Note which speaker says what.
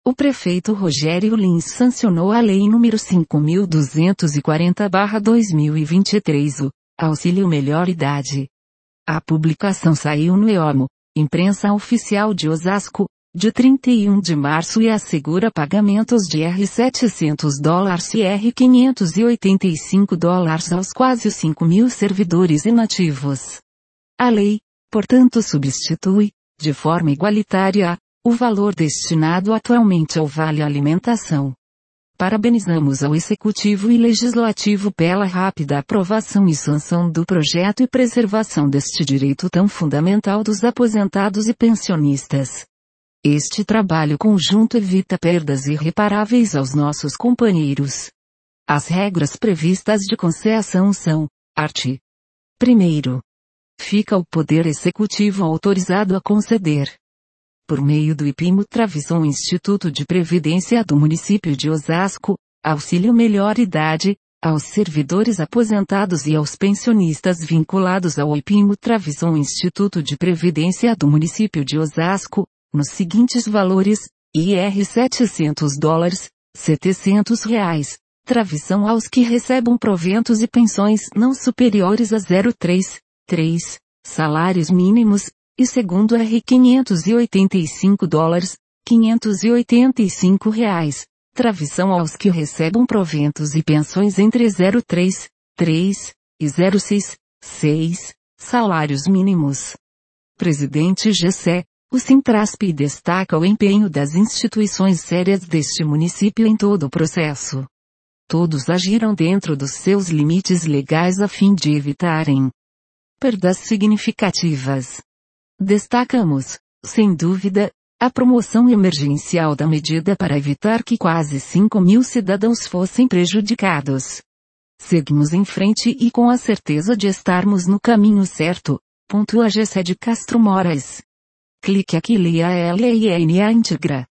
Speaker 1: O prefeito Rogério Lins sancionou a Lei nº 5.240/2023, o Auxílio Melhor Idade. A publicação saiu no EOMO, Imprensa Oficial de Osasco, de 31 de março e assegura pagamentos de R$700 e R$585 aos quase 5.000 servidores inativos. A lei, portanto, substitui, de forma igualitária, o valor destinado atualmente ao Vale Alimentação. Parabenizamos ao Executivo e Legislativo pela rápida aprovação e sanção do projeto e preservação deste direito tão fundamental dos aposentados e pensionistas. Este trabalho conjunto evita perdas irreparáveis aos nossos companheiros. As regras previstas de concessão são: art. 1º. Fica o Poder Executivo autorizado a conceder, por meio do IPIMO-Travison Instituto de Previdência do município de Osasco, Auxílio Melhor Idade, aos servidores aposentados e aos pensionistas vinculados ao IPIMO-Travison Instituto de Previdência do município de Osasco, nos seguintes valores: IR $700, R$700, Travison aos que recebam proventos e pensões não superiores a 0,3 salários mínimos, e segundo R$585, R$585, Travison aos que recebam proventos e pensões entre 0,3 e 0,6 salários mínimos. Presidente GC, o Sintrasp destaca o empenho das instituições sérias deste município em todo o processo. Todos agiram dentro dos seus limites legais a fim de evitarem perdas significativas. Destacamos, sem dúvida, a promoção emergencial da medida para evitar que quase 5.000 cidadãos fossem prejudicados. Seguimos em frente e com a certeza de estarmos no caminho certo, pontua Gessé de Castro Moraes. Clique aqui e leia a LEIN íntegra.